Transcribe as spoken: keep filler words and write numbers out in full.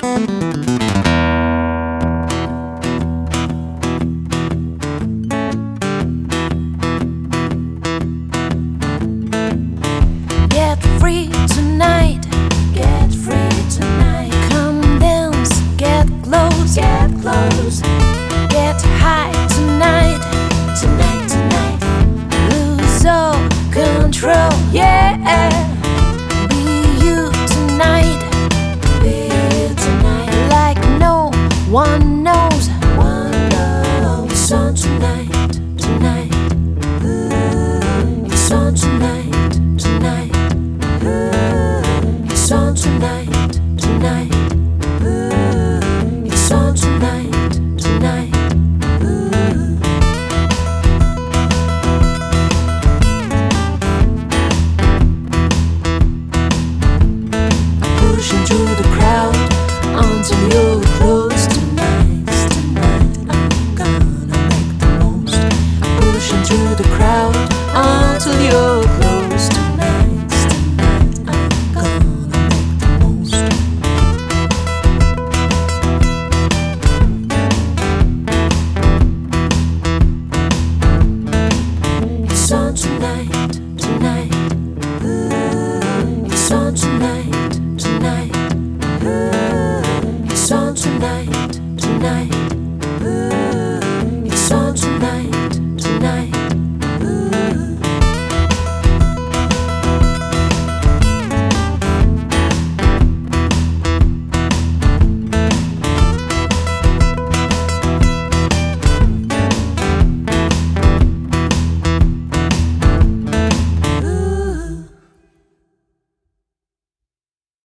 Get free tonight, get free tonight. Come dance, get close, get close. Get high tonight, tonight, tonight. Lose all control, yeah. Be you tonight, be you tonight. Like no one